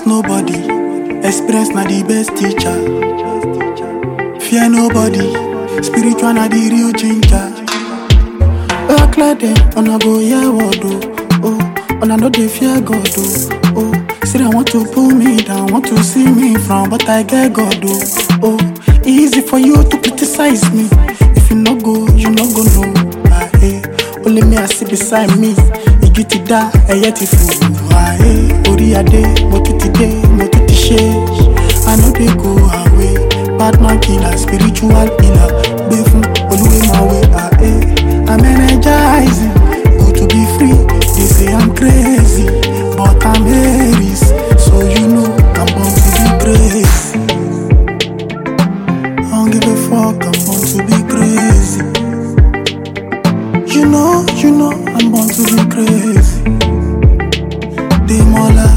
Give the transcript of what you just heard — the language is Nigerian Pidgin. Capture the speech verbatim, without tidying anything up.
nobody. Experience na the best teacher. Fear nobody. Spiritual na the real ginger. Oh, clear them, and I go yeah what do. Oh, and I know they fear God do. Oh, say they want to pull me down, want to see me from, but I get God do. Oh, easy for you to criticize me. If you no go, you no go know. Ah, hey. Only me I see beside me. You get it da, I yet it fool. Ah, hey. Ori ade, motiti de, motiti she. I know they go away. Bad man killer, spiritual healer. Befun, always my way. Ah, hey. I'm energizing, good to be free. They say I'm crazy, but I'm Aries, so you know I'm born to be crazy. I don't give a fuck, I'm born to be crazy. You know, you know, I'm born to be crazy. They more like